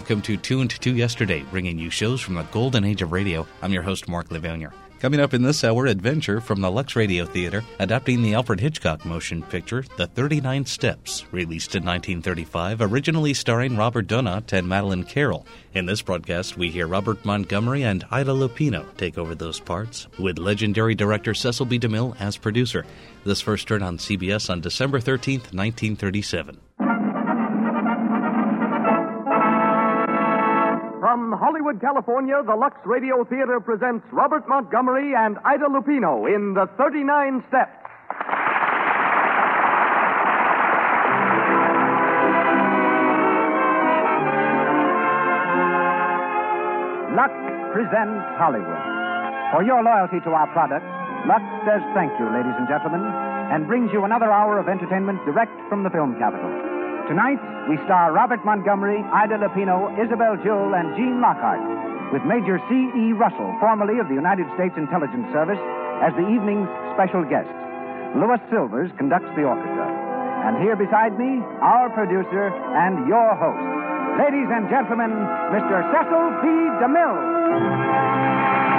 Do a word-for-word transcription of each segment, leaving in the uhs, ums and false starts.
welcome to Tuned to Yesterday, bringing you shows from the golden age of radio. I'm your host, Mark Levanier. Coming up in this hour, adventure from the Lux Radio Theater, adapting the Alfred Hitchcock motion picture, The thirty-nine Steps, released in nineteen thirty-five, originally starring Robert Donat and Madeleine Carroll. In this broadcast, we hear Robert Montgomery and Ida Lupino take over those parts, with legendary director Cecil B. DeMille as producer. This first aired on C B S on December thirteenth, nineteen thirty-seven. From Hollywood, California, the Lux Radio Theater presents Robert Montgomery and Ida Lupino in The thirty-nine Steps. Lux presents Hollywood. For your loyalty to our product, Lux says thank you, ladies and gentlemen, and brings you another hour of entertainment direct from the film capital. Tonight, we star Robert Montgomery, Ida Lupino, Isabel Jewell, and Gene Lockhart, with Major C E. Russell, formerly of the United States Intelligence Service, as the evening's special guest. Louis Silvers conducts the orchestra. And here beside me, our producer and your host, ladies and gentlemen, Mister Cecil B. DeMille.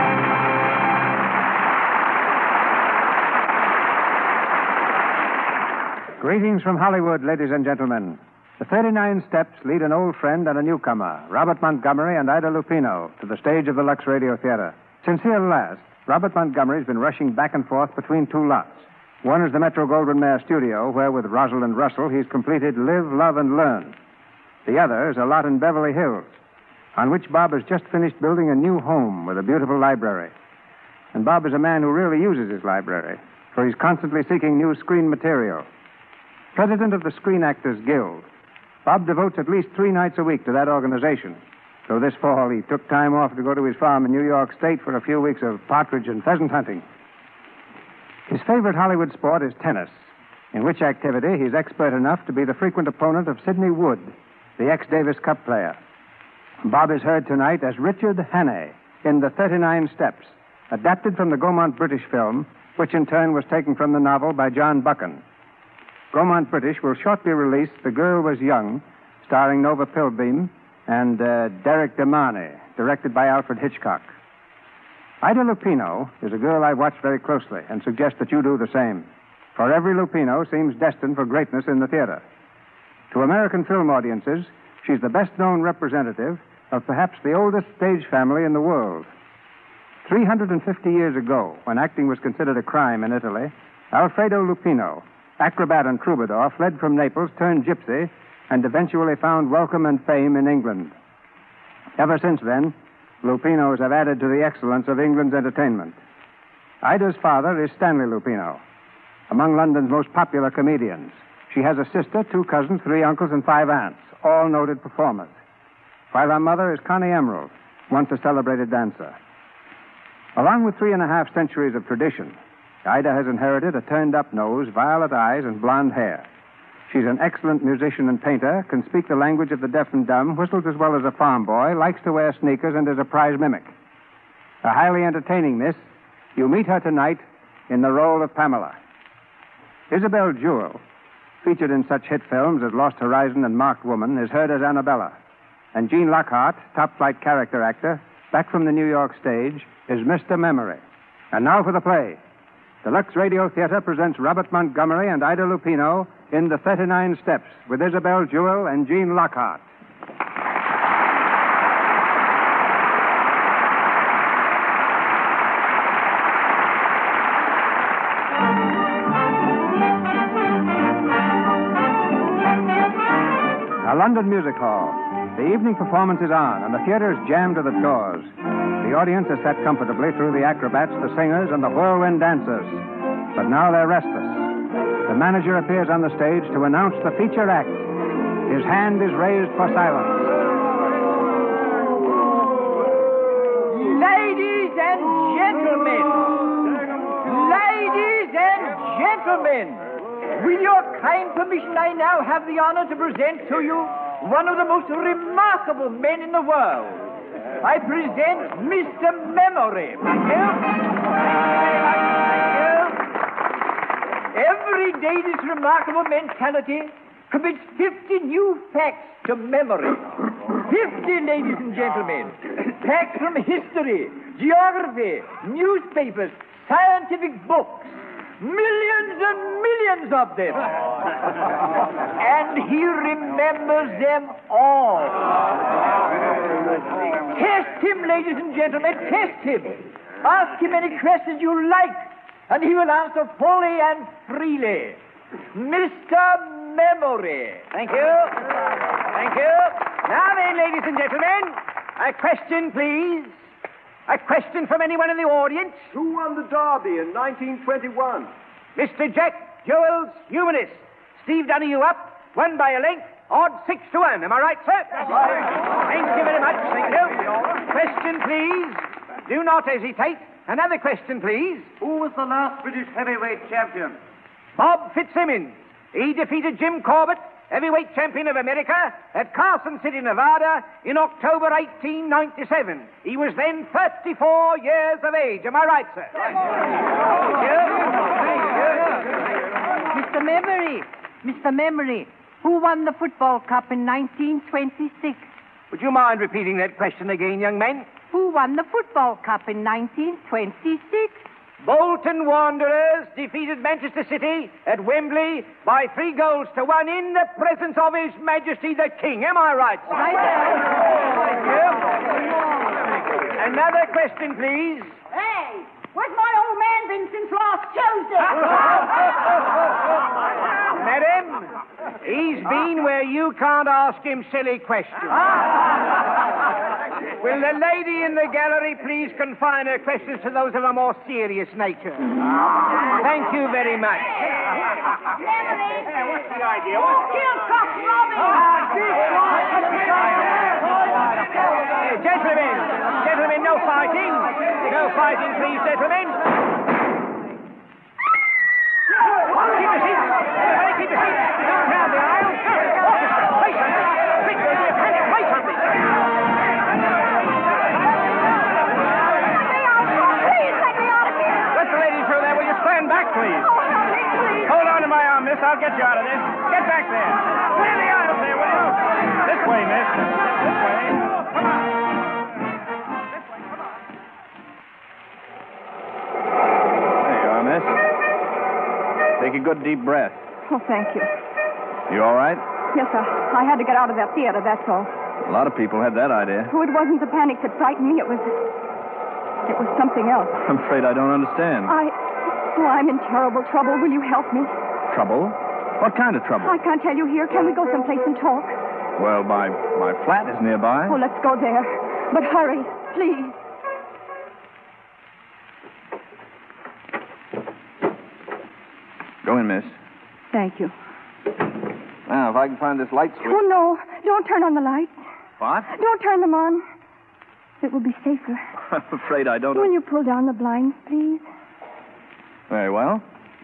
Greetings from Hollywood, ladies and gentlemen. The thirty-nine Steps lead an old friend and a newcomer, Robert Montgomery and Ida Lupino, to the stage of the Lux Radio Theater. Since here last, Robert Montgomery's been rushing back and forth between two lots. One is the Metro-Goldwyn-Mayer studio, where with Rosalind Russell he's completed Live, Love, and Learn. The other is a lot in Beverly Hills, on which Bob has just finished building a new home with a beautiful library. And Bob is a man who really uses his library, for he's constantly seeking new screen material. President of the Screen Actors Guild, Bob devotes at least three nights a week to that organization. So this fall, he took time off to go to his farm in New York State for a few weeks of partridge and pheasant hunting. His favorite Hollywood sport is tennis, in which activity he's expert enough to be the frequent opponent of Sidney Wood, the ex-Davis Cup player. Bob is heard tonight as Richard Hannay in The thirty-nine Steps, adapted from the Gaumont British film, which in turn was taken from the novel by John Buchan. Gaumont British will shortly release The Girl Was Young, starring Nova Pilbeam, and uh, Derek DeMarney, directed by Alfred Hitchcock. Ida Lupino is a girl I've watched very closely and suggest that you do the same. For every Lupino seems destined for greatness in the theater. To American film audiences, she's the best-known representative of perhaps the oldest stage family in the world. three hundred fifty years ago, when acting was considered a crime in Italy, Alfredo Lupino, acrobat and troubadour, fled from Naples, turned gypsy, and eventually found welcome and fame in England. Ever since then, Lupinos have added to the excellence of England's entertainment. Ida's father is Stanley Lupino, among London's most popular comedians. She has a sister, two cousins, three uncles, and five aunts, all noted performers. While her mother is Connie Emerald, once a celebrated dancer. Along with three and a half centuries of tradition, Ida has inherited a turned-up nose, violet eyes, and blonde hair. She's an excellent musician and painter, can speak the language of the deaf and dumb, whistles as well as a farm boy, likes to wear sneakers, and is a prize mimic. A highly entertaining miss, you meet her tonight in the role of Pamela. Isabel Jewell, featured in such hit films as Lost Horizon and Marked Woman, is heard as Annabella. And Gene Lockhart, top-flight character actor, back from the New York stage, is Mister Memory. And now for the play. The Lux Radio Theater presents Robert Montgomery and Ida Lupino in The thirty-nine Steps with Isabel Jewell and Gene Lockhart. A London music hall. The evening performance is on, and the theater is jammed to the doors. The audience is sat comfortably through the acrobats, the singers, and the whirlwind dancers. But now they're restless. The manager appears on the stage to announce the feature act. His hand is raised for silence. Ladies and gentlemen! Ladies and gentlemen! With your kind permission, I now have the honor to present to you one of the most remarkable men in the world. I present Mister Memory. Thank you. Thank you. Every day this remarkable mentality commits fifty new facts to memory. Fifty, ladies and gentlemen. Packed from history, geography, newspapers, scientific books. Millions and millions of them. And he remembers them all. Test him, ladies and gentlemen, test him. Ask him any questions you like, and he will answer fully and freely. Mister Memory. Thank you. Thank you. Now then, ladies and gentlemen, a question, please. A question from anyone in the audience? Who won the Derby in nineteen twenty-one? Mister Jack Joels, humanist. Steve Donahue up, won by a length, odd six to one. Am I right, sir? That's right. Thank you very much. Thank you. Question, please. Do not hesitate. Another question, please. Who was the last British heavyweight champion? Bob Fitzsimmons. He defeated Jim Corbett, heavyweight champion of America, at Carson City, Nevada, in October eighteen ninety-seven. He was then thirty-four years of age. Am I right, sir? Thank you. Mister Memory, Mister Memory, who won the football cup in nineteen twenty-six? Would you mind repeating that question again, young man? Who won the football cup in nineteen twenty-six? Bolton Wanderers defeated Manchester City at Wembley by three goals to one in the presence of His Majesty the King. Am I right, sir? Right. Thank you. Another question, please. Hey, where's my old man been since last Tuesday? Madam, he's been where you can't ask him silly questions. Will the lady in the gallery please confine her questions to those of a more serious nature? Thank you very much. Memory. Hey, what's the idea? What's Kill Cock Robin. Uh, gentlemen, gentlemen, no fighting. No fighting, please, gentlemen. Keep your seats. Everybody keep your seats. Don't round the aisle. Orchestra, play something. Quick, there's a panic. Play something. Stand back, please. Hold on to my arm, miss. I'll get you out of this. Get back there. Clear the aisle there, will you? This way, miss. This way. Come on. This way, come on. There you are, miss. Take a good deep breath. Oh, thank you. You all right? Yes, sir. I had to get out of that theater, that's all. A lot of people had that idea. Oh, it wasn't the panic that frightened me. It was... It was something else. I'm afraid I don't understand. I... Oh, I'm in terrible trouble. Will you help me? Trouble? What kind of trouble? I can't tell you here. Can we go someplace and talk? Well, my, my flat is nearby. Oh, let's go there. But hurry, please. Go in, miss. Thank you. Now, if I can find this light switch... Oh, no. Don't turn on the lights. What? Don't turn them on. It will be safer. I'm afraid I don't... Will you pull down the blinds, please? Very well.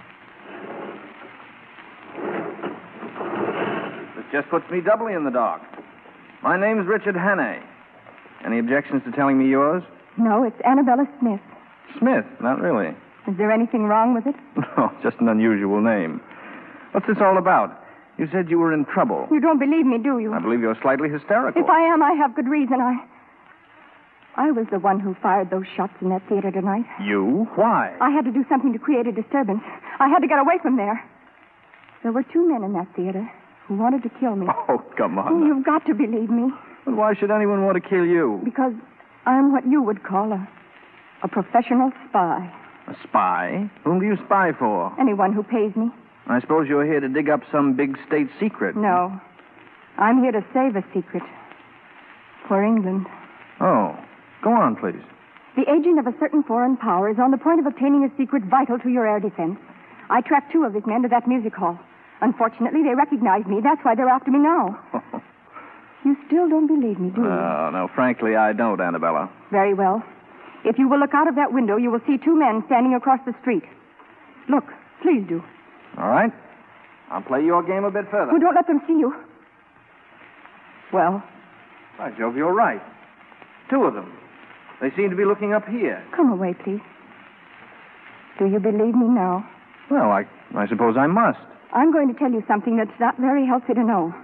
This just puts me doubly in the dark. My name's Richard Hannay. Any objections to telling me yours? No, it's Annabella Smith. Smith? Not really. Is there anything wrong with it? No, just an unusual name. What's this all about? You said you were in trouble. You don't believe me, do you? I believe you're slightly hysterical. If I am, I have good reason. I... I was the one who fired those shots in that theater tonight. You? Why? I had to do something to create a disturbance. I had to get away from there. There were two men in that theater who wanted to kill me. Oh, come on. Oh, you've got to believe me. But why should anyone want to kill you? Because I'm what you would call a, a professional spy. A spy? Whom do you spy for? Anyone who pays me. I suppose you're here to dig up some big state secret. No. I'm here to save a secret. For England. Oh. Go on, please. The agent of a certain foreign power is on the point of obtaining a secret vital to your air defense. I tracked two of his men to that music hall. Unfortunately, they recognized me. That's why they're after me now. You still don't believe me, do you? Oh, no, frankly, I don't, Annabella. Very well. If you will look out of that window, you will see two men standing across the street. Look, please do. All right. I'll play your game a bit further. Oh, don't let them see you. Well? By Jove, you're right. Two of them. They seem to be looking up here. Come away, please. Do you believe me now? Well, I, I suppose I must. I'm going to tell you something that's not very healthy to know.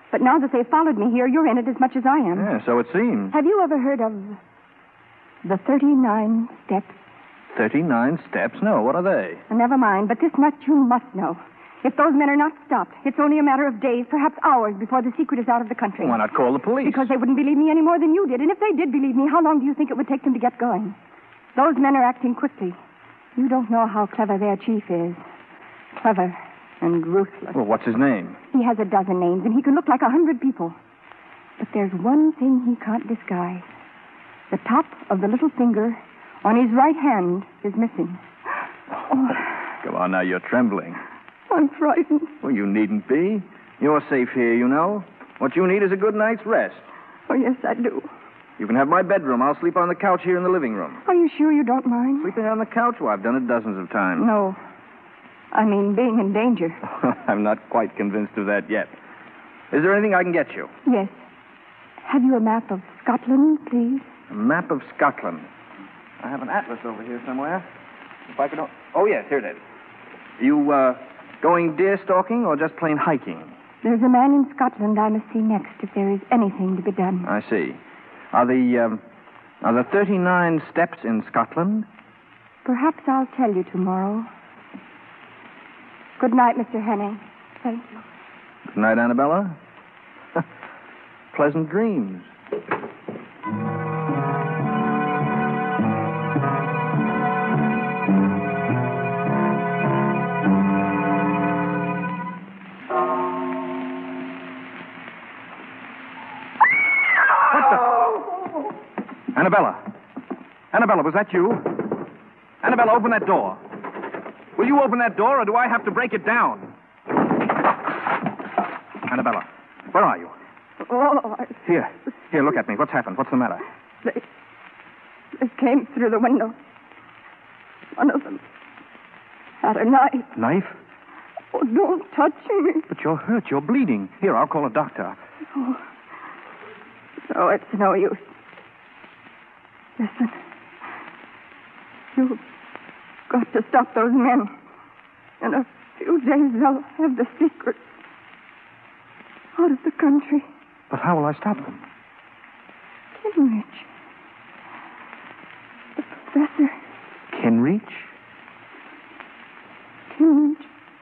But now that they've followed me here, you're in it as much as I am. Yeah, so it seems. Have you ever heard of the thirty-nine steps? thirty-nine steps? No, what are they? Well, never mind, but this much you must know. If those men are not stopped, it's only a matter of days, perhaps hours, before the secret is out of the country. Why not call the police? Because they wouldn't believe me any more than you did. And if they did believe me, how long do you think it would take them to get going? Those men are acting quickly. You don't know how clever their chief is. Clever and ruthless. Well, what's his name? He has a dozen names, and he can look like a hundred people. But there's one thing he can't disguise. The top of the little finger on his right hand is missing. Oh. Come on now, you're trembling. I'm frightened. Well, you needn't be. You're safe here, you know. What you need is a good night's rest. Oh, yes, I do. You can have my bedroom. I'll sleep on the couch here in the living room. Are you sure you don't mind? Sleeping on the couch? Well, I've done it dozens of times. No. I mean, being in danger. I'm not quite convinced of that yet. Is there anything I can get you? Yes. Have you a map of Scotland, please? A map of Scotland. I have an atlas over here somewhere. If I could... Oh, yes, here it is. You, uh, going deer stalking or just plain hiking? There's a man in Scotland I must see next if there is anything to be done. I see. Are the, um, are the thirty-nine steps in Scotland? Perhaps I'll tell you tomorrow. Good night, Mister Henning. Thank you. Good night, Annabella. Pleasant dreams. Annabella. Annabella, was that you? Annabella, open that door. Will you open that door, or do I have to break it down? Annabella, where are you? Oh, I... Here. Here, look at me. What's happened? What's the matter? They... They came through the window. One of them had a knife. Knife? Oh, don't touch me. But you're hurt. You're bleeding. Here, I'll call a doctor. Oh. No, it's no use. Listen. You've got to stop those men. In a few days, they'll have the secret out of the country. But how will I stop them? Kinrich. The professor. Kinrich? Kinrich.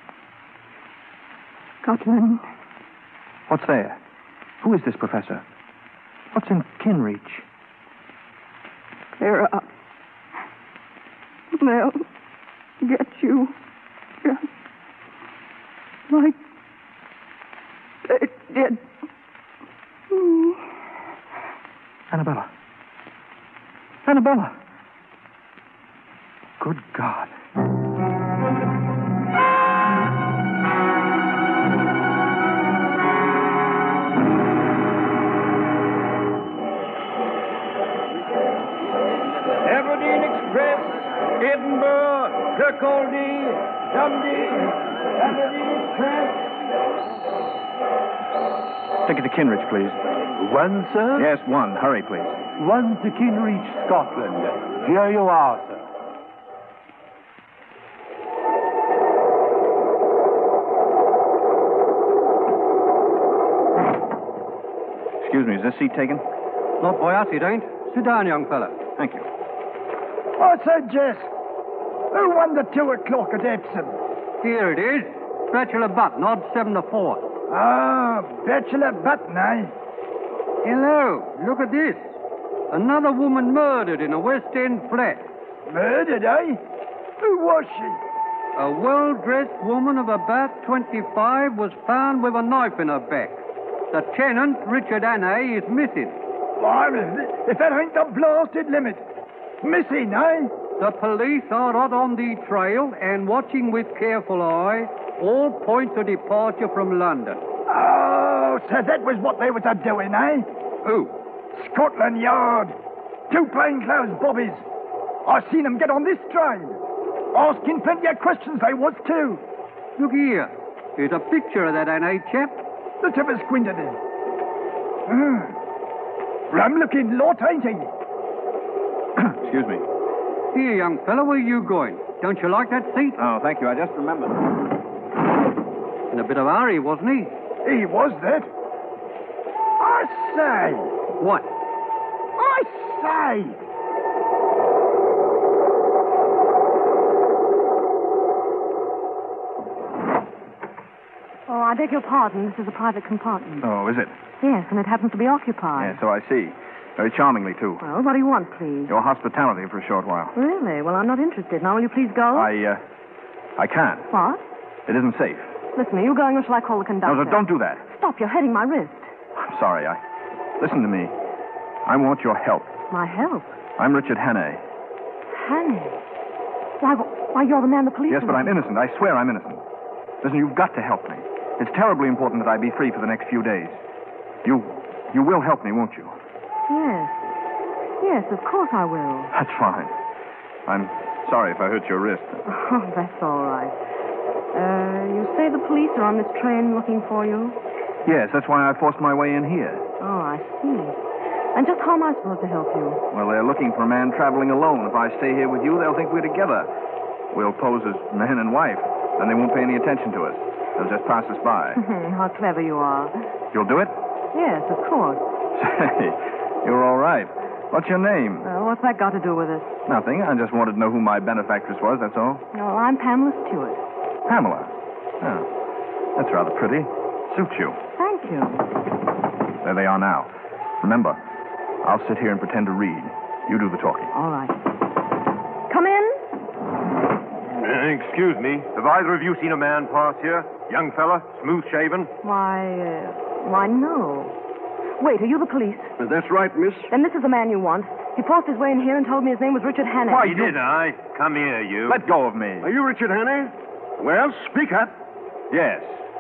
Scotland. What's there? Who is this professor? What's in Kinrich? Clear up. They'll get you. Just like they did me. Annabella. Annabella. Good God. Aberdeen Express, Edinburgh, Kirkcaldy, Dundee, Aberdeen Express. Take it to Kinrich, please. One, sir? Yes, one. Hurry, please. One to Kinrich, Scotland. Here you are, sir. Excuse me, is this seat taken? Not by us, it ain't. Sit down, young fella. Thank you. I said, Jess, who won the two o'clock at Epsom? Here it is. Bachelor Button, odd seven to four. Ah, Bachelor Button, eh? Hello, look at this. Another woman murdered in a West End flat. Murdered, eh? Who was she? A well-dressed woman of about twenty-five was found with a knife in her back. The tenant, Richard Hannay, is missing. Why, if that ain't the blasted limit. Missing, eh? The police are hot on the trail and watching with careful eye all points of departure from London. Oh, so that was what they was a doing, eh? Who? Scotland Yard. Two plainclothes bobbies. I seen them get on this train. Asking plenty of questions they was, too. Look here. Here's a picture of that Hannay chap. Let's have a squint at it. Hmm. Rum-looking lot, ain't he? Excuse me. Here, young fellow, where are you going? Don't you like that seat? Oh, thank you. I just remembered. In a bit of a hurry, wasn't he? He was that. say! What? I say! Oh, I beg your pardon. This is a private compartment. Oh, is it? Yes, and it happens to be occupied. Yeah, so I see. Very charmingly, too. Well, what do you want, please? Your hospitality for a short while. Really? Well, I'm not interested. Now, will you please go? I, uh, I can't. What? It isn't safe. Listen, are you going or shall I call the conductor? No, no, don't do that. Stop, you're hurting my wrist. I'm sorry. I... Listen to me. I want your help. My help? I'm Richard Hannay. Hannay? Why, why, you're the man the police... Yes, but I'm innocent. I swear I'm innocent. Listen, you've got to help me. It's terribly important that I be free for the next few days. You... you will help me, won't you? Yes. Yes, of course I will. That's fine. I'm sorry if I hurt your wrist. Oh, that's all right. Uh, you say the police are on this train looking for you? Yes, that's why I forced my way in here. Oh, I see. And just how am I supposed to help you? Well, they're looking for a man traveling alone. If I stay here with you, they'll think we're together. We'll pose as man and wife, and they won't pay any attention to us. They'll just pass us by. How clever you are. You'll do it? Yes, of course. Say, you're all right. What's your name? Uh, what's that got to do with it? Nothing. I just wanted to know who my benefactress was, that's all. No, I'm Pamela Stewart. Pamela? Oh, that's rather pretty. Suits you. Thank you. There they are now. Remember, I'll sit here and pretend to read. You do the talking. All right. Come in. Uh, excuse me. Have either of you seen a man pass here? Young fella, smooth-shaven? Why, uh, why, no. Wait, are you the police? Uh, that's right, miss. Then this is the man you want. He forced his way in here and told me his name was Richard Hannay. Why, did I? Come here, you. Let go of me. Are you Richard Hannay? Well, speak up. Yes.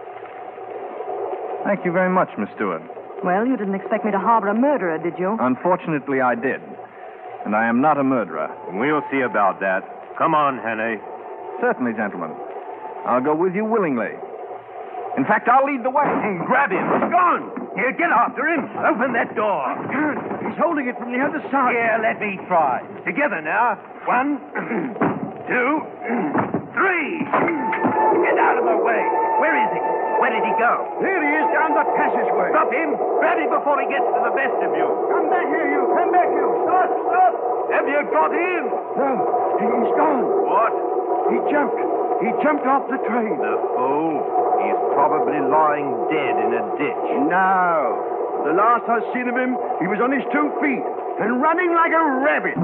Thank you very much, Miss Stewart. Well, you didn't expect me to harbor a murderer, did you? Unfortunately, I did. And I am not a murderer. We'll see about that. Come on, Hannay. Certainly, gentlemen. I'll go with you willingly. In fact, I'll lead the way. Grab him. He's gone. Here, get after him. Open that door. I can't. He's holding it from the other side. Here, let me try. Together now. One, two, three. Get out of my way. Where is he? Where did he go? Here he is down the passageway. Stop him. Grab him before he gets to the best of you. Come back here, you. Come back, you. Stop, stop. Have you got him? No, he's gone. What? He jumped. He jumped off the train. The fool. He's probably lying dead in a ditch. No. The last I seen of him, he was on his two feet and running like a rabbit.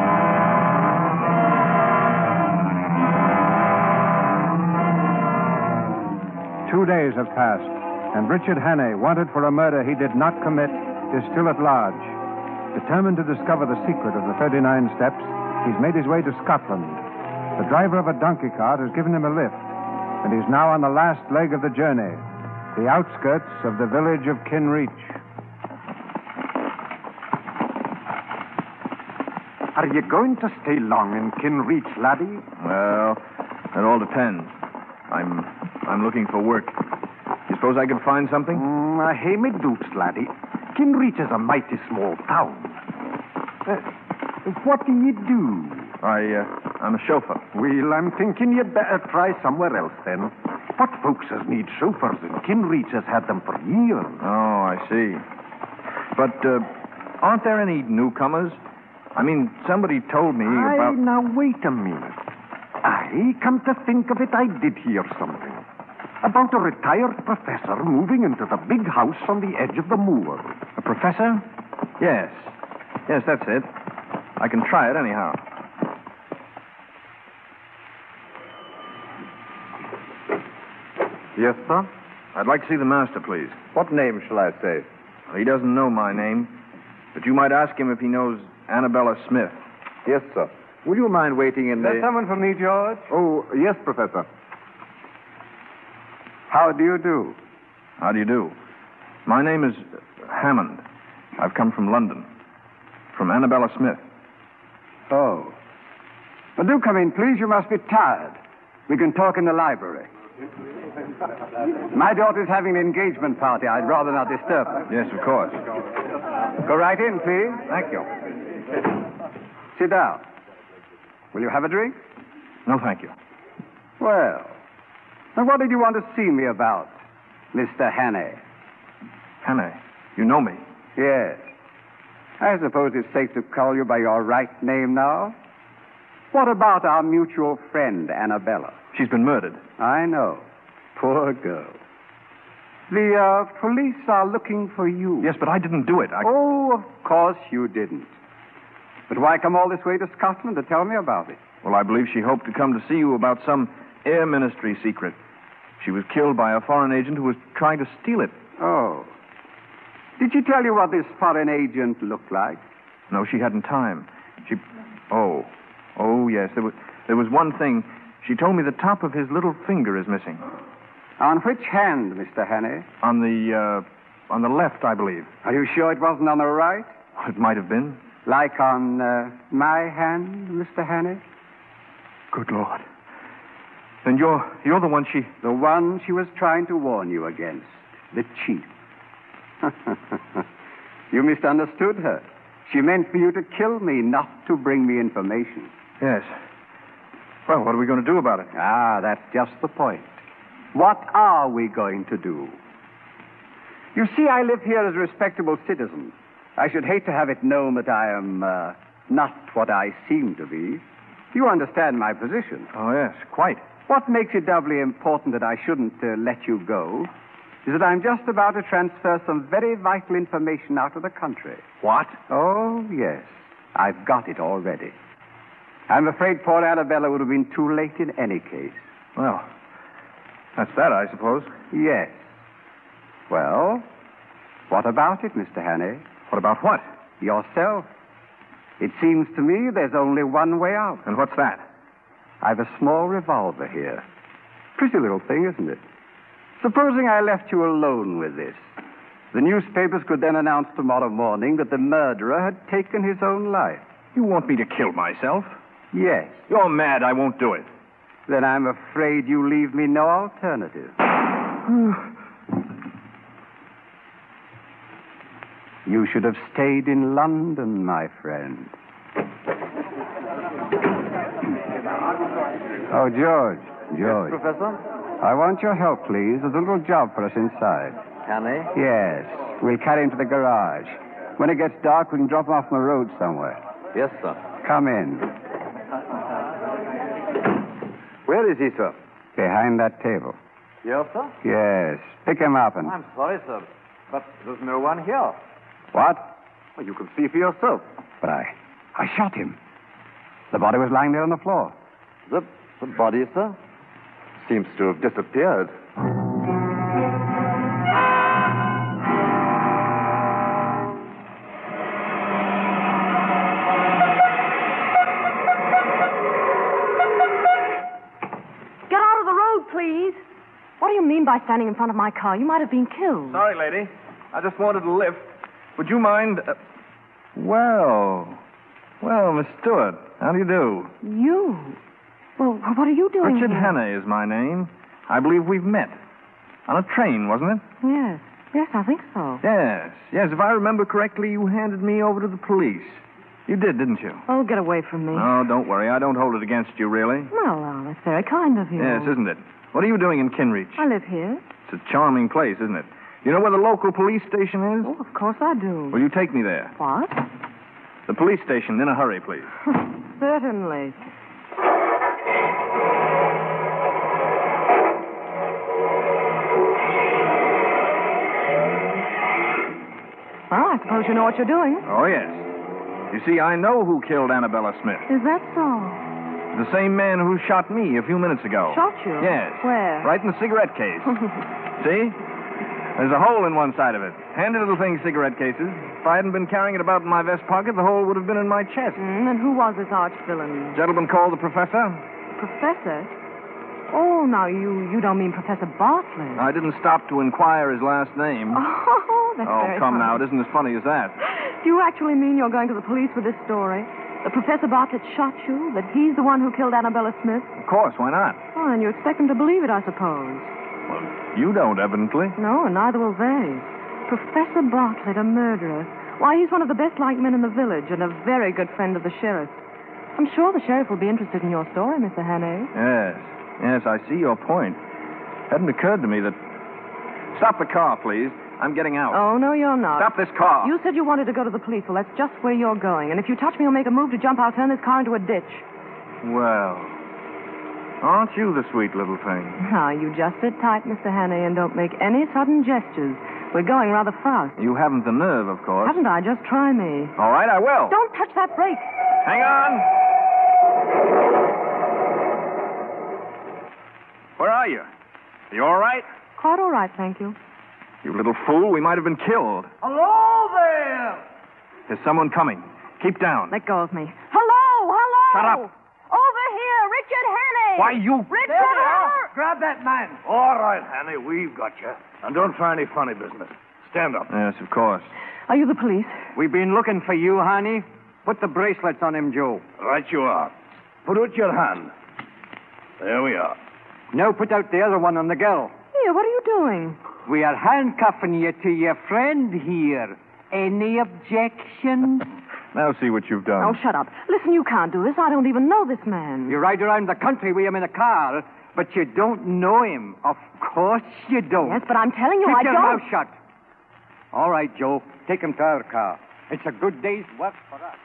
Two days have passed, and Richard Hannay, wanted for a murder he did not commit, is still at large. Determined to discover the secret of the thirty-nine steps, he's made his way to Scotland. The driver of a donkey cart has given him a lift, and he's now on the last leg of the journey, the outskirts of the village of Kinreach. Are you going to stay long in Kinreach, laddie? Well, it all depends. I'm I'm looking for work. You suppose I could find something? Mm, I hae me doubts, laddie. Kinreach is a mighty small town. Uh, what do you do? I, uh, I'm a chauffeur. Well, I'm thinking you'd better try somewhere else, then. What folks as need chauffeurs in Kinreach has had them for years. Oh, I see. But, uh, aren't there any newcomers? I mean, somebody told me Aye, about... now, wait a minute. I come to think of it, I did hear something. About a retired professor moving into the big house on the edge of the moor. A professor? Yes. Yes, that's it. I can try it anyhow. Yes, sir? I'd like to see the master, please. What name shall I say? Well, he doesn't know my name, but you might ask him if he knows Annabella Smith. Yes, sir. Will you mind waiting in Is the... there someone for me, George? Oh, yes, Professor. How do you do? How do you do? My name is Hammond. I've come from London. From Annabella Smith. Oh. Well, do come in, please. You must be tired. We can talk in the library. My daughter's having an engagement party. I'd rather not disturb her. Yes, of course. Go right in, please. Thank you. Sit down. Will you have a drink? No, thank you. Well, now what did you want to see me about, Mister Hannay? Hannay, you know me. Yes. I suppose it's safe to call you by your right name now. What about our mutual friend, Annabella? She's been murdered. I know. Poor girl. The uh, police are looking for you. Yes, but I didn't do it. I... Oh, of course you didn't. But why come all this way to Scotland to tell me about it? Well, I believe she hoped to come to see you about some air ministry secret. She was killed by a foreign agent who was trying to steal it. Oh. Did she tell you what this foreign agent looked like? No, she hadn't time. She... Oh. Oh, yes. There was, there was one thing. She told me the top of his little finger is missing. On which hand, Mister Hannay? On the, uh, on the left, I believe. Are you sure it wasn't on the right? It might have been. Like on uh, my hand, Mister Hannay? Good Lord. Then you're, you're the one she... The one she was trying to warn you against. The cheat. You misunderstood her. She meant for you to kill me, not to bring me information. Yes. Well, what are we going to do about it? Ah, that's just the point. What are we going to do? You see, I live here as a respectable citizen. I should hate to have it known that I am uh, not what I seem to be. You understand my position. Oh, yes, quite. What makes it doubly important that I shouldn't uh, let you go is that I'm just about to transfer some very vital information out of the country. What? Oh, yes. I've got it already. I'm afraid poor Annabella would have been too late in any case. Well, that's that, I suppose. Yes. Well, what about it, Mister Hannay? What about what? Yourself. It seems to me there's only one way out. And what's that? I've a small revolver here. Pretty little thing, isn't it? Supposing I left you alone with this. The newspapers could then announce tomorrow morning that the murderer had taken his own life. You want me to kill myself? Yes. You're mad. I won't do it. Then I'm afraid you leave me no alternative. You should have stayed in London, my friend. Oh, George. George. Yes, Professor? I want your help, please. There's a little job for us inside. Hannay? Yes. We'll carry him to the garage. When it gets dark, we can drop him off on the road somewhere. Yes, sir. Come in. Where is he, sir? Behind that table. Yes, sir? Yes. Pick him up and... I'm sorry, sir, but there's no one here. What? Well, you can see for yourself. But I... I shot him. The body was lying there on the floor. The, the body, sir? Seems to have disappeared. Get out of the road, please. What do you mean by standing in front of my car? You might have been killed. Sorry, lady. I just wanted a lift. Would you mind... Uh... Well... Well, Miss Stewart, how do you do? You? Well, what are you doing Richard here? Hannay is my name. I believe we've met. On a train, wasn't it? Yes. Yes, I think so. Yes. Yes, if I remember correctly, you handed me over to the police. You did, didn't you? Oh, get away from me. Oh, don't worry. I don't hold it against you, really. Well, oh, that's very kind of you. Yes, isn't it? What are you doing in Kinreach? I live here. It's a charming place, isn't it? You know where the local police station is? Oh, of course I do. Will you take me there? What? The police station, in a hurry, please. Certainly. Well, I suppose you know what you're doing. Oh, yes. You see, I know who killed Annabella Smith. Is that so? The same man who shot me a few minutes ago. Shot you? Yes. Where? Right in the cigarette case. See? There's a hole in one side of it. Handy little thing, cigarette cases. If I hadn't been carrying it about in my vest pocket, the hole would have been in my chest. Mm, and who was this arch villain? Gentleman called the professor. Professor? Oh, now, you, you don't mean Professor Bartlett. I didn't stop to inquire his last name. Oh, that's oh, very come funny. now. It isn't as funny as that. Do you actually mean you're going to the police with this story? That Professor Bartlett shot you? That he's the one who killed Annabella Smith? Of course, why not? Oh, and you expect them to believe it, I suppose. Well, you don't, evidently. No, and neither will they. Professor Bartlett, a murderer. Why, he's one of the best-liked men in the village and a very good friend of the sheriff. I'm sure the sheriff will be interested in your story, Mister Hannay. Yes. Yes, I see your point. Hadn't occurred to me that... Stop the car, please. I'm getting out. Oh, no, you're not. Stop this car. You said you wanted to go to the police. Well, that's just where you're going. And if you touch me or make a move to jump, I'll turn this car into a ditch. Well, aren't you the sweet little thing? Now, you just sit tight, Mister Hannay, and don't make any sudden gestures. We're going rather fast. You haven't the nerve, of course. Haven't I? Just try me. All right, I will. Don't touch that brake. Hang on. Where are you? Are you all right? Quite all right, thank you. You little fool, we might have been killed. Hello there! There's someone coming. Keep down. Let go of me. Hello, hello! Shut up. Over here, Richard Hannay! Why, you... Richard Hannay! Grab that man. All right, Hannay, we've got you. And don't try any funny business. Stand up. Yes, of course. Are you the police? We've been looking for you, Hannay. Put the bracelets on him, Joe. Right you are. Put out your hand. There we are. Now put out the other one on the girl. Here, what are you doing? We are handcuffing you to your friend here. Any objections? Now see what you've done. Oh, shut up. Listen, you can't do this. I don't even know this man. You ride around the country with him in a car, but you don't know him. Of course you don't. Yes, but I'm telling you, Keep I your don't. mouth shut. All right, Joe. Take him to our car. It's a good day's work for us.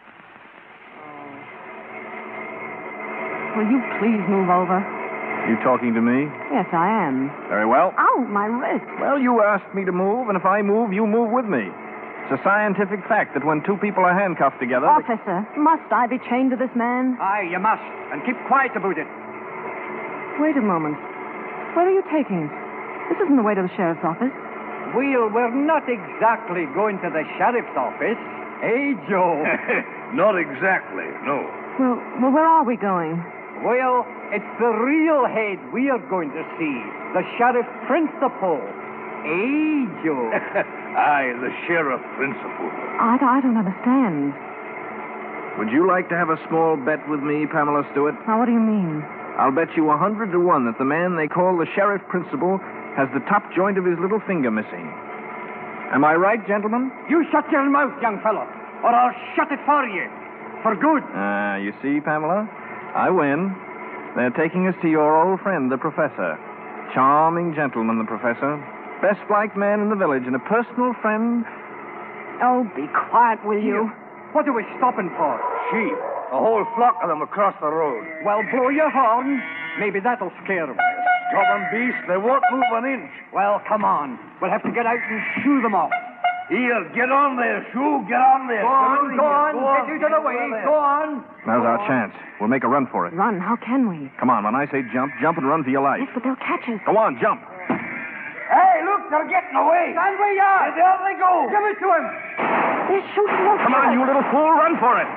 Will you please move over? You talking to me? Yes, I am. Very well. Ow, my wrist. Well, you asked me to move, and if I move, you move with me. It's a scientific fact that when two people are handcuffed together... Officer, must I be chained to this man? Aye, you must. And keep quiet about it. Wait a moment. Where are you taking us? This isn't the way to the sheriff's office. Well, we're not exactly going to the sheriff's office. Eh, Joe? Not exactly, no. Well, well, where are we going? Well, it's the real head we are going to see. The sheriff principal. Eh, Joe? Aye, the sheriff principal. I, I don't understand. Would you like to have a small bet with me, Pamela Stewart? Now, what do you mean? I'll bet you a hundred to one that the man they call the sheriff principal has the top joint of his little finger missing. Am I right, gentlemen? You shut your mouth, young fellow, or I'll shut it for you. For good. Ah, uh, you see, Pamela? I win. They're taking us to your old friend, the professor. Charming gentleman, the professor. Best liked man in the village and a personal friend. Oh, be quiet, will you? What are we stopping for? Sheep. A whole flock of them across the road. Well, blow your horn. Maybe that'll scare them. Stubborn beast. They won't move an inch. Well, come on. We'll have to get out and shoo them off. Here, get on there, Shoo. Get on there. Go on, go on. Go on. Get out of the way. Go on. Now's our chance. We'll make a run for it. Run? How can we? Come on, when I say jump, jump and run for your life. Yes, but they'll catch us. Go on, jump. Hey, look, they're getting away. Stand where you are. There they go. Give it to him. They're shooting us. Come on, you little fool, run for it.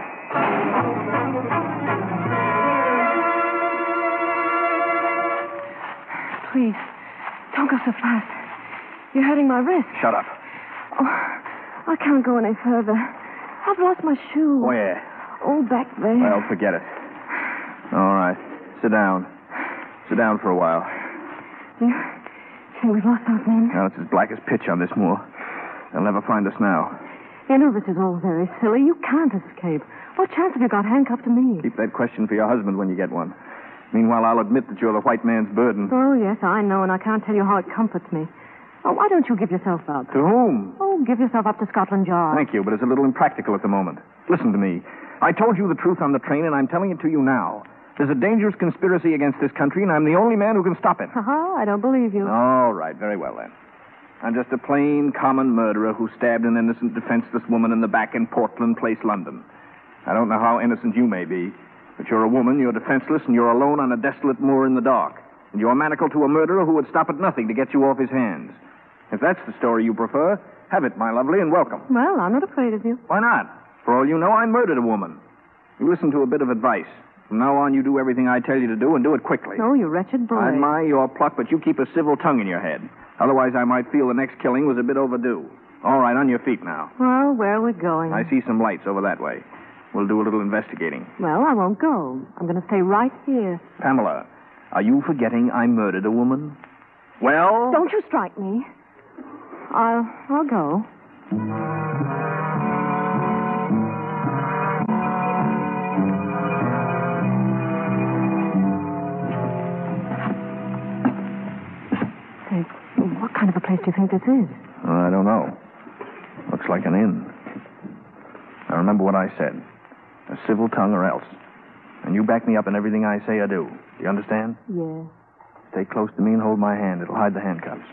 Please, don't go so fast. You're hurting my wrist. Shut up. Oh, I can't go any further. I've lost my shoe. Where? Oh, back there. Well, forget it. All right. Sit down. Sit down for a while. You think we've lost those men? Now, it's as black as pitch on this moor. They'll never find us now. You know, this is all very silly. You can't escape. What chance have you got handcuffed to me? Keep that question for your husband when you get one. Meanwhile, I'll admit that you're the white man's burden. Oh, yes, I know, and I can't tell you how it comforts me. Oh, why don't you give yourself up? To whom? Oh, give yourself up to Scotland Yard. Thank you, but it's a little impractical at the moment. Listen to me. I told you the truth on the train, and I'm telling it to you now. There's a dangerous conspiracy against this country, and I'm the only man who can stop it. Uh-huh, I don't believe you. All right, very well, then. I'm just a plain, common murderer who stabbed an innocent, defenseless woman in the back in Portland Place, London. I don't know how innocent you may be, but you're a woman, you're defenseless, and you're alone on a desolate moor in the dark. And you're manacled to a murderer who would stop at nothing to get you off his hands. If that's the story you prefer, have it, my lovely, and welcome. Well, I'm not afraid of you. Why not? For all you know, I murdered a woman. You listen to a bit of advice. From now on, you do everything I tell you to do, and do it quickly. Oh, you wretched boy. I admire your pluck, but you keep a civil tongue in your head. Otherwise, I might feel the next killing was a bit overdue. All right, on your feet now. Well, where are we going? I see some lights over that way. We'll do a little investigating. Well, I won't go. I'm going to stay right here. Pamela, are you forgetting I murdered a woman? Well... Don't you strike me. I'll, I'll go. Say, what kind of a place do you think this is? I don't know. Looks like an inn. Now remember what I said. A civil tongue or else. And you back me up in everything I say or do. Do you understand? Yes. Stay close to me and hold my hand. It'll hide the handcuffs.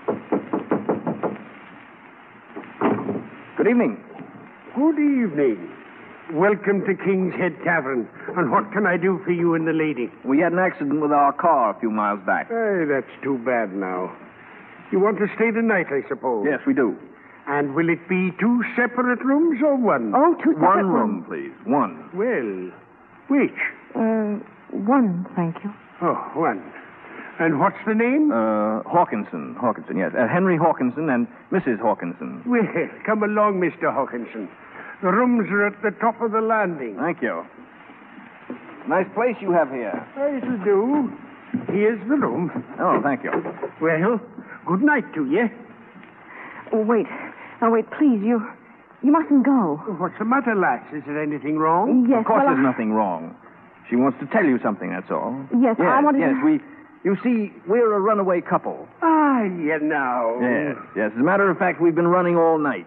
Good evening. Good evening. Welcome to King's Head Tavern. And what can I do for you and the lady? We had an accident with our car a few miles back. Hey, that's too bad now. You want to stay the night, I suppose? Yes, we do. And will it be two separate rooms or one? Oh, two separate One room, rooms. please. One. Well, which? Uh, one, thank you. Oh, one. And what's the name? Uh, Hawkinson. Hawkinson, yes. Uh, Henry Hawkinson and Missus Hawkinson. Well, come along, Mister Hawkinson. The rooms are at the top of the landing. Thank you. Nice place you have here. It'll do. Here's the room. Oh, thank you. Well, good night to you. Oh, wait. Now, wait, please, you... You mustn't go. What's the matter, lass? Is there anything wrong? Yes, Of course well, there's I- nothing wrong. She wants to tell you something, that's all. Yes, yes I wanted yes, to... we... You see, we're a runaway couple. Ah, you know. Yes, yes. As a matter of fact, we've been running all night.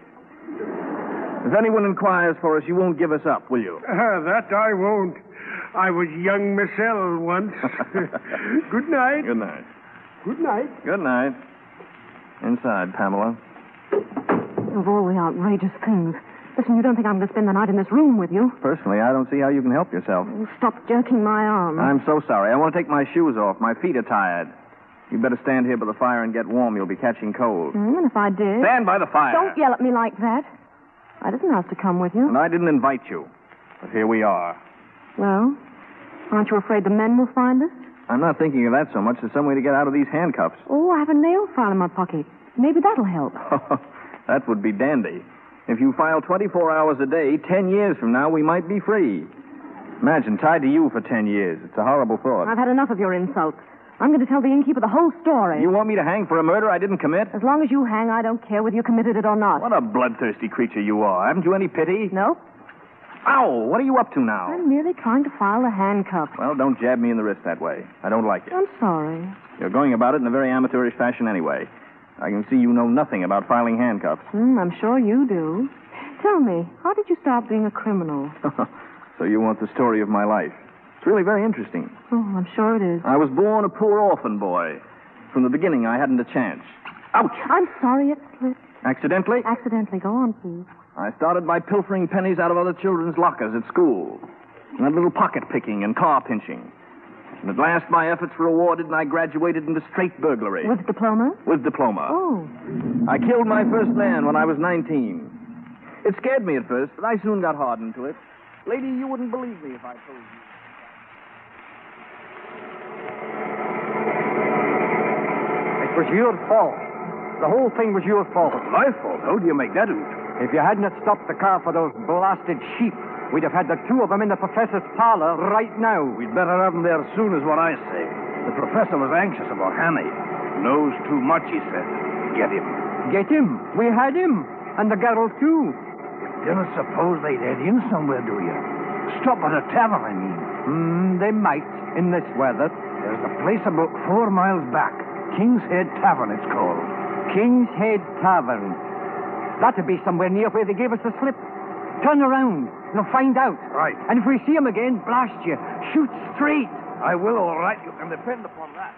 If anyone inquires for us, you won't give us up, will you? Ah, that I won't. I was young myself once. Good night. Good night. Good night. Good night. Inside, Pamela. Of all the outrageous things. Listen, you don't think I'm going to spend the night in this room with you? Personally, I don't see how you can help yourself. Stop jerking my arm. I'm so sorry. I want to take my shoes off. My feet are tired. You better stand here by the fire and get warm. You'll be catching cold. Mm, and if I did... Stand by the fire. Don't yell at me like that. I didn't ask to come with you. And I didn't invite you. But here we are. Well, aren't you afraid the men will find us? I'm not thinking of that so much. There's some way to get out of these handcuffs. Oh, I have a nail file in my pocket. Maybe that'll help. That would be dandy. If you file twenty-four hours a day, ten years from now, we might be free. Imagine, tied to you for ten years. It's a horrible thought. I've had enough of your insults. I'm going to tell the innkeeper the whole story. You want me to hang for a murder I didn't commit? As long as you hang, I don't care whether you committed it or not. What a bloodthirsty creature you are. Haven't you any pity? No. Ow! What are you up to now? I'm merely trying to file the handcuffs. Well, don't jab me in the wrist that way. I don't like it. I'm sorry. You're going about it in a very amateurish fashion anyway. I can see you know nothing about filing handcuffs. Hmm, I'm sure you do. Tell me, how did you start being a criminal? So you want the story of my life. It's really very interesting. Oh, I'm sure it is. I was born a poor orphan boy. From the beginning, I hadn't a chance. Ouch! I'm sorry it slipped. Accidentally? Accidentally. Go on, please. I started by pilfering pennies out of other children's lockers at school. And a little pocket picking and car pinching. And at last, my efforts were rewarded, and I graduated into straight burglary. With diploma? With diploma. Oh. I killed my first man when I was nineteen. It scared me at first, but I soon got hardened to it. Lady, you wouldn't believe me if I told you. It was your fault. The whole thing was your fault. My fault? How do you make that out? If you hadn't have stopped the car for those blasted sheep, we'd have had the two of them in the professor's parlor right now. We'd better have them there soon, is what I say. The professor was anxious about Hanny. Knows too much, he said. Get him. Get him. We had him. And the girl, too. You don't suppose they'd head in somewhere, do you? Stop at a tavern, I mean. Hmm, they might, in this weather. There's a place about four miles back. King's Head Tavern, it's called. King's Head Tavern. That'd be somewhere near where they gave us the slip. Turn around. Now find out. Right. And if we see him again, blast you. Shoot straight. I will, all right. You can depend upon that.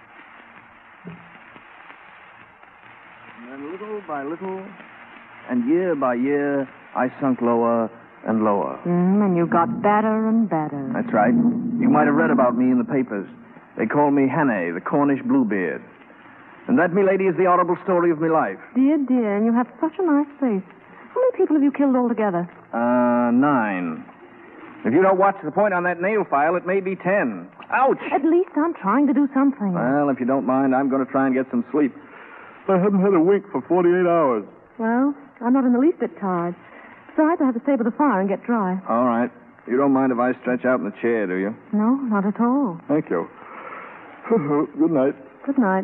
And then little by little, and year by year, I sunk lower and lower. Mm, and you got better and better. That's right. You might have read about me in the papers. They call me Hannay, the Cornish Bluebeard. And that, me lady, is the horrible story of my life. Dear, dear, and you have such a nice face. How many people have you killed altogether? Uh, nine. If you don't watch the point on that nail file, it may be ten. Ouch! At least I'm trying to do something. Well, if you don't mind, I'm going to try and get some sleep. I haven't had a wink for forty-eight hours. Well, I'm not in the least bit tired. Besides, I have to stay by the fire and get dry. All right. You don't mind if I stretch out in the chair, do you? No, not at all. Thank you. Good night. Good night.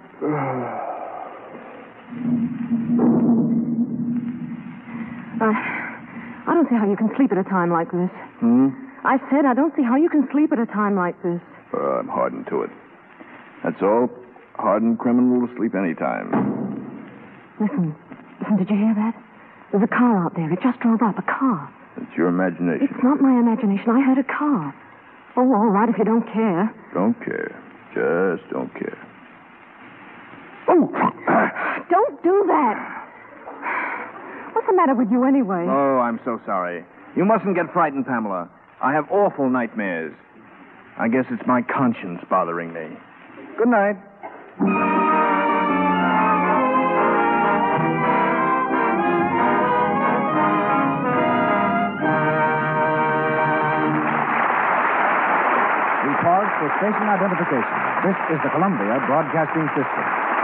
I, I don't see how you can sleep at a time like this. Hmm? I said I don't see how you can sleep at a time like this. Uh, I'm hardened to it. That's all. Hardened criminal to sleep any time. Listen, Listen, did you hear that? There's a car out there. It just drove up. A car. It's your imagination. It's not my imagination. I heard a car. Oh, all right, if you don't care. Don't care. Just don't care. Oh! Don't do that. What's the matter with you anyway? Oh, I'm so sorry. You mustn't get frightened, Pamela. I have awful nightmares. I guess it's my conscience bothering me. Good night. We pause for station identification. This is the Columbia Broadcasting System.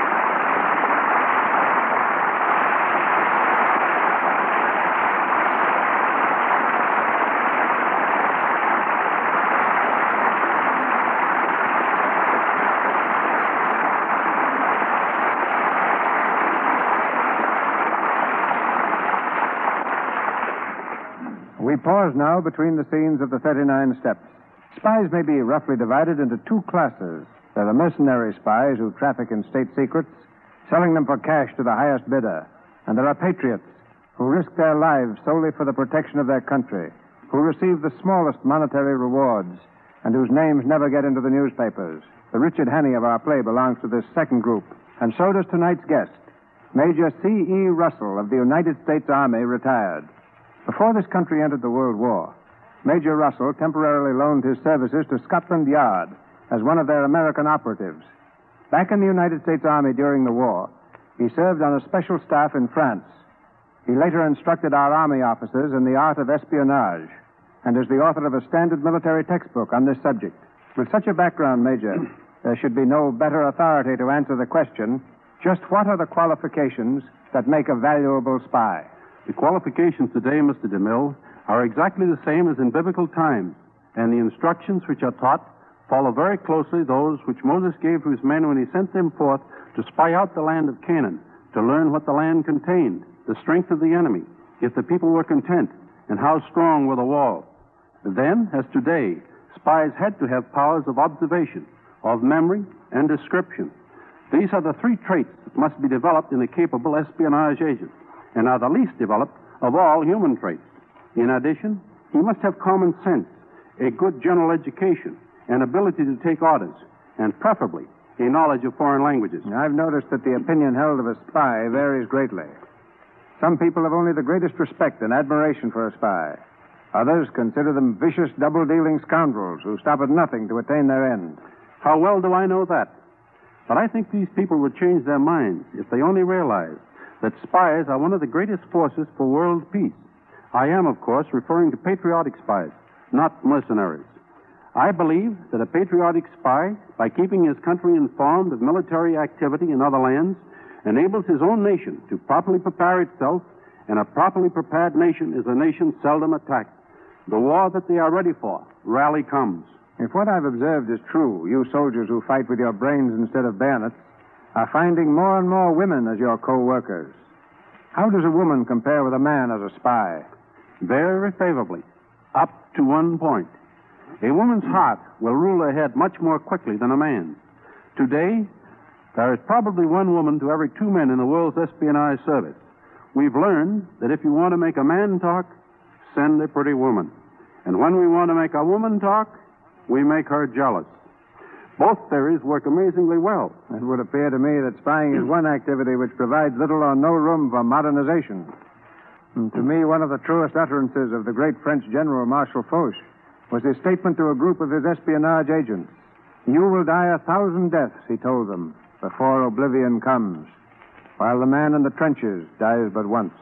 We pause now between the scenes of the thirty-nine Steps. Spies may be roughly divided into two classes. There are mercenary spies who traffic in state secrets, selling them for cash to the highest bidder. And there are patriots who risk their lives solely for the protection of their country, who receive the smallest monetary rewards, and whose names never get into the newspapers. The Richard Hannay of our play belongs to this second group, and so does tonight's guest, Major C E. Russell of the United States Army, retired. Before this country entered the World War, Major Russell temporarily loaned his services to Scotland Yard as one of their American operatives. Back in the United States Army during the war, he served on a special staff in France. He later instructed our Army officers in the art of espionage and is the author of a standard military textbook on this subject. With such a background, Major, there should be no better authority to answer the question, just what are the qualifications that make a valuable spy? The qualifications today, Mister DeMille, are exactly the same as in biblical times, and the instructions which are taught follow very closely those which Moses gave to his men when he sent them forth to spy out the land of Canaan, to learn what the land contained, the strength of the enemy, if the people were content, and how strong were the walls. Then, as today, spies had to have powers of observation, of memory, and description. These are the three traits that must be developed in a capable espionage agent, and are the least developed of all human traits. In addition, he must have common sense, a good general education, an ability to take orders, and preferably a knowledge of foreign languages. I've noticed that the opinion held of a spy varies greatly. Some people have only the greatest respect and admiration for a spy. Others consider them vicious, double-dealing scoundrels who stop at nothing to attain their end. How well do I know that? But I think these people would change their minds if they only realized that spies are one of the greatest forces for world peace. I am, of course, referring to patriotic spies, not mercenaries. I believe that a patriotic spy, by keeping his country informed of military activity in other lands, enables his own nation to properly prepare itself, and a properly prepared nation is a nation seldom attacked. The war that they are ready for rarely comes. If what I've observed is true, you soldiers who fight with your brains instead of bayonets are finding more and more women as your co-workers. How does a woman compare with a man as a spy? Very favorably, up to one point. A woman's heart will rule her head much more quickly than a man's. Today, there is probably one woman to every two men in the world's espionage service. We've learned that if you want to make a man talk, send a pretty woman. And when we want to make a woman talk, we make her jealous. Both theories work amazingly well. It would appear to me that spying is one activity which provides little or no room for modernization. And to me, one of the truest utterances of the great French General Marshal Foch was his statement to a group of his espionage agents. You will die a thousand deaths, he told them, before oblivion comes, while the man in the trenches dies but once.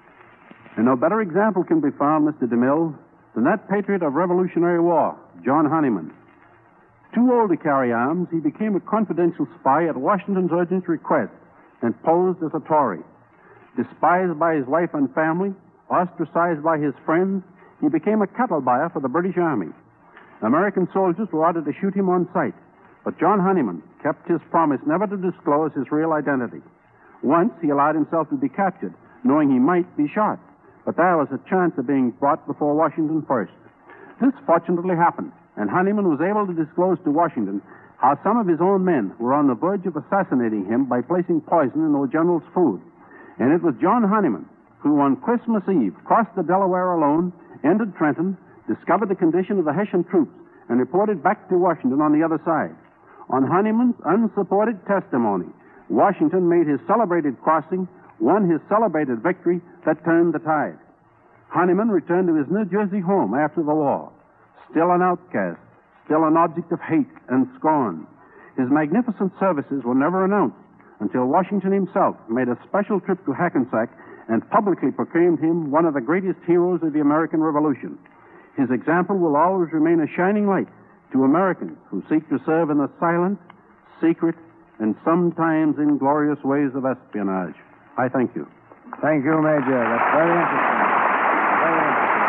And no better example can be found, Mister DeMille, than that patriot of Revolutionary War, John Honeyman. Too old to carry arms, he became a confidential spy at Washington's urgent request and posed as a Tory. Despised by his wife and family, ostracized by his friends, he became a cattle buyer for the British Army. American soldiers were ordered to shoot him on sight, but John Honeyman kept his promise never to disclose his real identity. Once he allowed himself to be captured, knowing he might be shot, but there was a chance of being brought before Washington first. This fortunately happened, and Honeyman was able to disclose to Washington how some of his own men were on the verge of assassinating him by placing poison in the general's food. And it was John Honeyman who, on Christmas Eve, crossed the Delaware alone, entered Trenton, discovered the condition of the Hessian troops, and reported back to Washington on the other side. On Honeyman's unsupported testimony, Washington made his celebrated crossing, won his celebrated victory that turned the tide. Honeyman returned to his New Jersey home after the war, still an outcast, still an object of hate and scorn. His magnificent services were never announced until Washington himself made a special trip to Hackensack and publicly proclaimed him one of the greatest heroes of the American Revolution. His example will always remain a shining light to Americans who seek to serve in the silent, secret, and sometimes inglorious ways of espionage. I thank you. Thank you, Major. That's very interesting. Very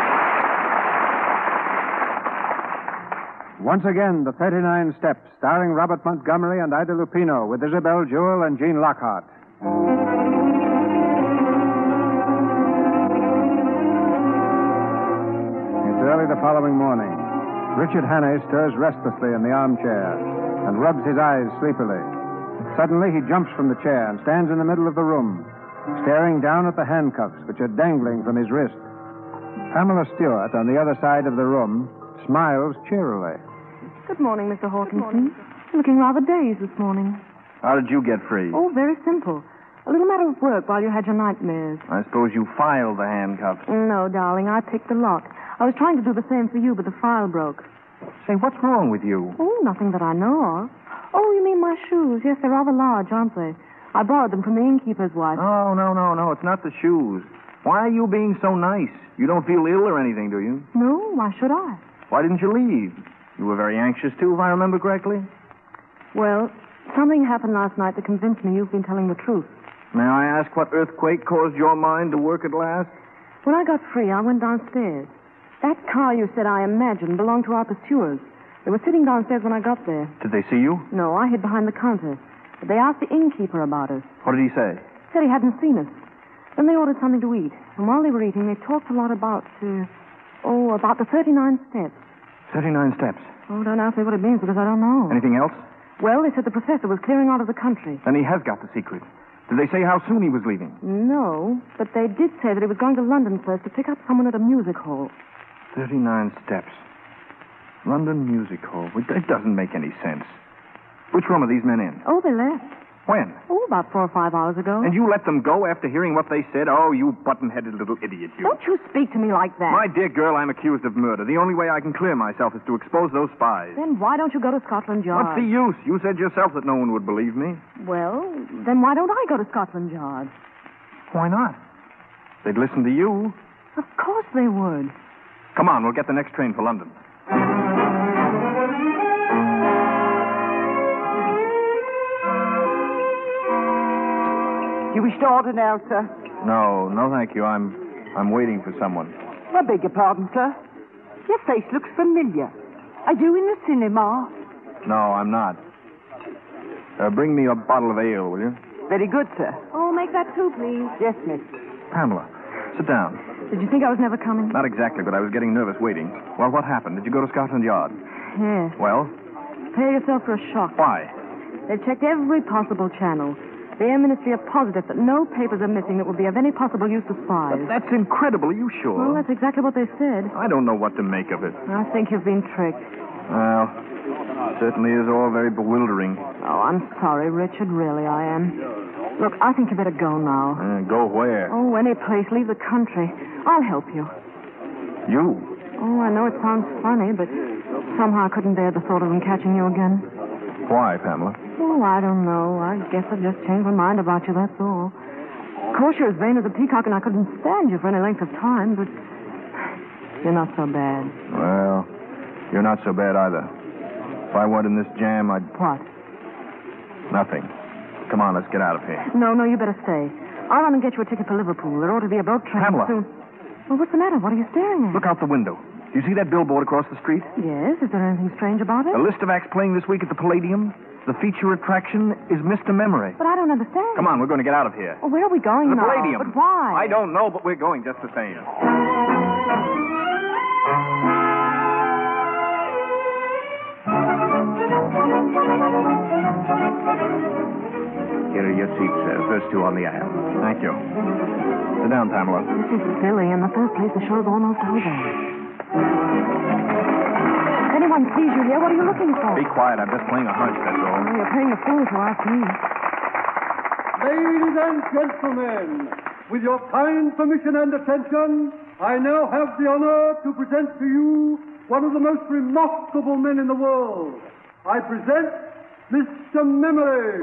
interesting. Once again, the thirty-nine Steps, starring Robert Montgomery and Ida Lupino, with Isabel Jewell and Gene Lockhart. It's early the following morning. Richard Hannay stirs restlessly in the armchair and rubs his eyes sleepily. Suddenly, he jumps from the chair and stands in the middle of the room, staring down at the handcuffs which are dangling from his wrist. Pamela Stewart, on the other side of the room, smiles cheerily. Good morning, Mister Hawkinson. You're looking rather dazed this morning. How did you get free? Oh, very simple. A little matter of work while you had your nightmares. I suppose you filed the handcuffs. No, darling, I picked the lock. I was trying to do the same for you, but the file broke. Say, what's wrong with you? Oh, nothing that I know of. Oh, you mean my shoes? Yes, they're rather large, aren't they? I borrowed them from the innkeeper's wife. Oh, no, no, no. It's not the shoes. Why are you being so nice? You don't feel ill or anything, do you? No, why should I? Why didn't you leave? You were very anxious, too, if I remember correctly. Well, something happened last night that convinced me you've been telling the truth. May I ask what earthquake caused your mind to work at last? When I got free, I went downstairs. That car you said I imagined belonged to our pursuers. They were sitting downstairs when I got there. Did they see you? No, I hid behind the counter. But they asked the innkeeper about us. What did he say? Said he hadn't seen us. Then they ordered something to eat. And while they were eating, they talked a lot about, uh, oh, about the thirty-nine steps. thirty-nine steps. Oh, don't ask me what it means because I don't know. Anything else? Well, they said the professor was clearing out of the country. Then he has got the secret. Did they say how soon he was leaving? No, but they did say that he was going to London first to pick up someone at a music hall. thirty-nine steps. London Music Hall. It doesn't make any sense. Which room are these men in? Oh, they left. When? Oh, about four or five hours ago. And you let them go after hearing what they said? Oh, you button-headed little idiot, you. Don't you speak to me like that. My dear girl, I'm accused of murder. The only way I can clear myself is to expose those spies. Then why don't you go to Scotland Yard? What's the use? You said yourself that no one would believe me. Well, then why don't I go to Scotland Yard? Why not? They'd listen to you. Of course they would. Come on, we'll get the next train for London. You wish to order now, sir? No, no, thank you. I'm I'm waiting for someone. I beg your pardon, sir. Your face looks familiar. Are you in the cinema? No, I'm not. Uh, bring me a bottle of ale, will you? Very good, sir. Oh, make that two, please. Yes, miss. Pamela, sit down. Did you think I was never coming? Not exactly, but I was getting nervous waiting. Well, what happened? Did you go to Scotland Yard? Yes. Well? Prepare yourself for a shock. Why? They've checked every possible channel. The Air Ministry are positive that no papers are missing that would be of any possible use to spies. But that's incredible. Are you sure? Well, that's exactly what they said. I don't know what to make of it. I think you've been tricked. Well, it certainly is all very bewildering. Oh, I'm sorry, Richard. Really, I am. Look, I think you better go now. Uh, go where? Oh, any place. Leave the country. I'll help you. You? Oh, I know it sounds funny, but somehow I couldn't bear the thought of them catching you again. Why, Pamela? Oh, I don't know. I guess I've just changed my mind about you, that's all. Of course, you're as vain as a peacock, and I couldn't stand you for any length of time, but you're not so bad. Well, you're not so bad either. If I weren't in this jam, I'd... What? Nothing. Come on, let's get out of here. No, no, you better stay. I'll run and get you a ticket for Liverpool. There ought to be a boat train Pamela. soon. Well, what's the matter? What are you staring at? Look out the window. Do you see that billboard across the street? Yes. Is there anything strange about it? A list of acts playing this week at the Palladium. The feature attraction is Mister Memory. But I don't understand. Come on, we're going to get out of here. Well, where are we going the now? Palladium. But why? I don't know, but we're going just the same. Here are your seats, sir. First two on the aisle. Thank you. Sit down, Pamela. This is silly. In the first place, the show's almost over. Anyone sees you here, what are you looking for? Be quiet. I'm just playing a hunch, that's all. Oh, you're playing a fool to ask me. Ladies and gentlemen, with your kind permission and attention, I now have the honor to present to you one of the most remarkable men in the world. I present Mister Memory.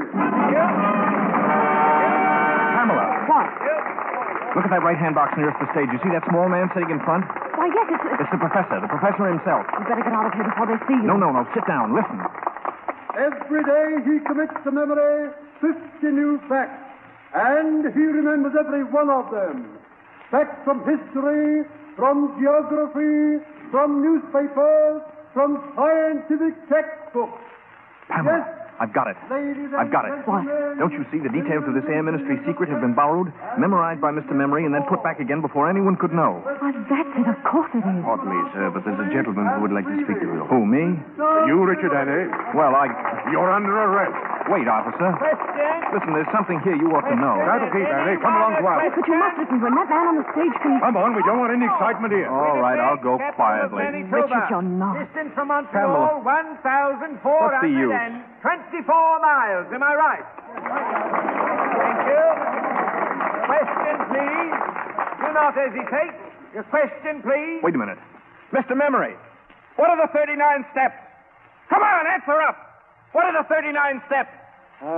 Pamela. What? Look at that right-hand box nearest the stage. You see that small man sitting in front? Why, yes, it's... It's the professor. The professor himself. You better get out of here before they see you. No, no, no. Sit down. Listen. Every day he commits to memory fifty new facts, and he remembers every one of them. Facts from history, from geography, from newspapers, from scientific textbooks. Pamela, Yes, I've got it. ladies and I've got it. gentlemen. Don't you see the details of this Air Ministry secret have been borrowed, memorized by Mister Memory, and then put back again before anyone could know? Why, that's it. Of course it is. Pardon me, sir, but there's a gentleman who would like to speak to you. Who, me? You, Richard Annie? Well, I... You're under arrest. Wait, officer. Listen, there's something here you ought to know. That'll keep, Annie. Come along to us. Yes, but you must listen to him. That man on the stage can... Come on, we don't want any excitement here. All right, I'll go quietly. Richard, you're not. Distance from Montreal, Pamela. one thousand four What's the use? hundred twenty-four miles. Am I right? Thank you. Question, please. Do not hesitate. Your question, please. Wait a minute. Mister Memory, what are the thirty-nine steps? Come on, answer up. What are the thirty-nine steps? Uh,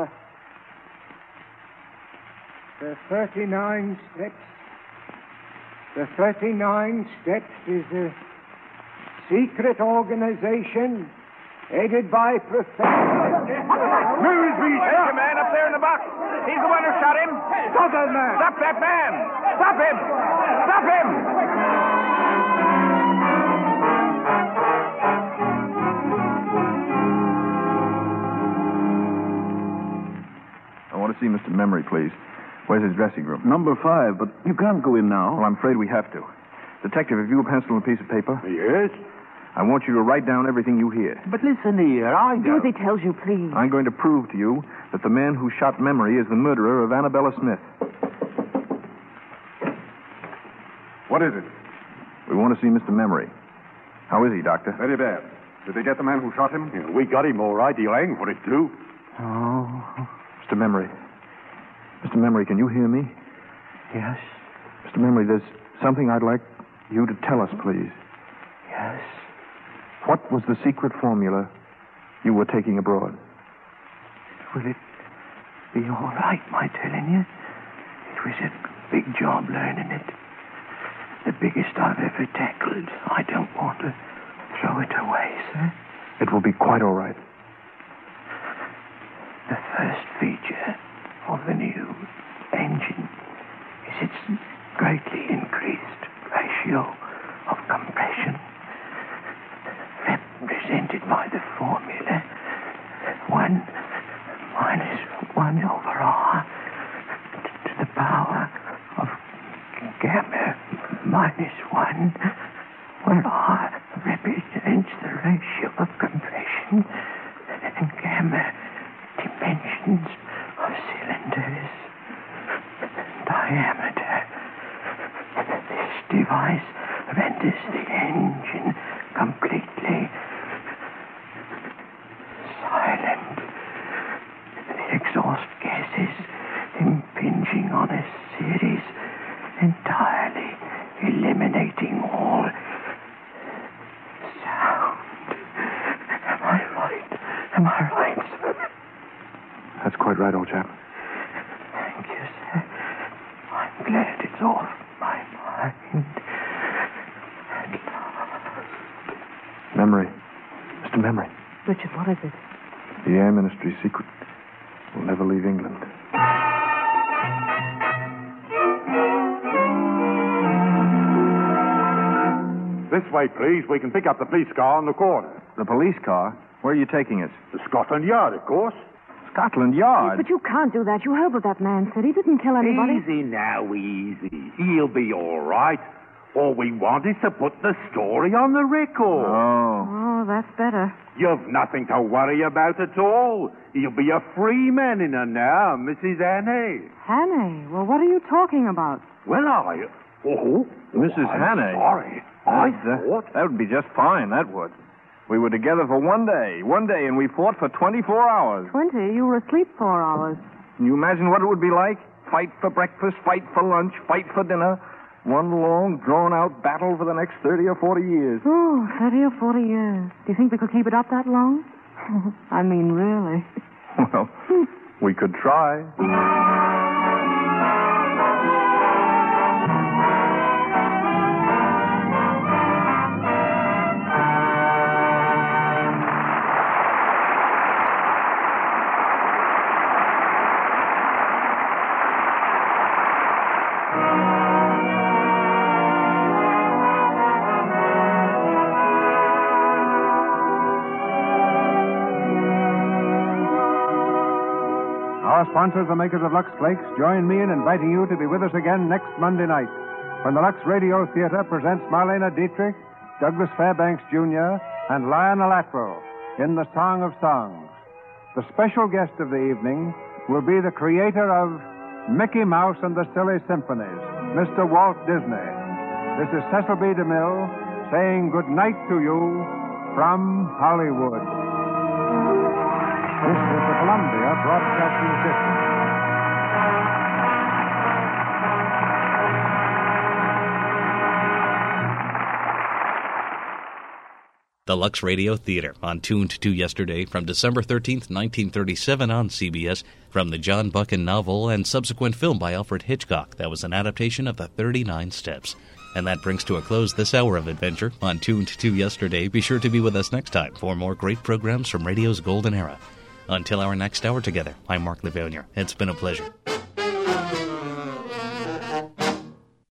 the thirty-nine steps. The thirty-nine steps is a secret organization headed by Professor. Where is he? There's your man up there in the box. He's the one who shot him. Stop that man! Stop that man! Stop him! Stop him! I want to see Mister Memory, please. Where's his dressing room? Number five, but you can't go in now. Well, I'm afraid we have to. Detective, have you a pencil and a piece of paper? Yes? I want you to write down everything you hear. But listen here, I Do as he tells you, please. I'm going to prove to you that the man who shot Memory is the murderer of Annabella Smith. What is it? We want to see Mister Memory. How is he, Doctor? Very bad. Did they get the man who shot him? Yeah, we got him all right. He'll hang for it, too. Oh. Mister Memory. Mister Memory, can you hear me? Yes. Mister Memory, there's something I'd like you to tell us, please. Yes. What was the secret formula you were taking abroad? Will it be all right, my telling you? It was a big job learning it. The biggest I've ever tackled. I don't want to throw it away, sir. It will be quite all right. The first feature of the new engine is its greatly increased ratio of compression, represented by the formula one minus one over R to the power of gamma minus one, where R represents the ratio of compression and gamma dimensions of cylinders diameter. This device renders the engine completely silent. The exhaust gases impinging on a series, entirely eliminating all sound. Am I right? Am I right, sir? That's quite right, old chap. Thank you, sir. I'm glad it's off my mind. At last. Memory. Mister Memory. Richard, what is it? The Air Ministry secret will never leave England. This way, please. We can pick up the police car on the corner. The police car? Where are you taking us? The Scotland Yard, of course. Scotland Yard? But you can't do that. You heard what that man said. He didn't kill anybody. Easy now, easy. He'll be all right. All we want is to put the story on the record. Oh. Oh, Oh, that's better. You've nothing to worry about at all. You'll be a free man in her now, Missus Hannay. Hannay? Well, what are you talking about? Well, I... Oh, Missus I'm Hannay? sorry. I That- thought... That would be just fine, that would. We were together for one day. One day, and we fought for twenty-four hours. Twenty? You were asleep four hours. Can you imagine what it would be like? Fight for breakfast, fight for lunch, fight for dinner. One long, drawn-out battle for the next thirty or forty years. Oh, thirty or forty years. Do you think we could keep it up that long? I mean, really. Well, we could try. Our sponsors, the makers of Lux Flakes, join me in inviting you to be with us again next Monday night when the Lux Radio Theater presents Marlena Dietrich, Douglas Fairbanks Junior, and Lionel Atwell in The Song of Songs. The special guest of the evening will be the creator of Mickey Mouse and the Silly Symphonies, Mister Walt Disney. This is Cecil B. DeMille saying good night to you from Hollywood. This is the Columbia Broadcasting System. The Lux Radio Theater on Tuned to Yesterday from December thirteenth, nineteen thirty-seven on C B S from the John Buchan novel and subsequent film by Alfred Hitchcock that was an adaptation of the thirty-nine Steps. And that brings to a close this hour of adventure on Tuned to Yesterday. Be sure to be with us next time for more great programs from radio's golden era. Until our next hour together, I'm Mark Levonier. It's been a pleasure.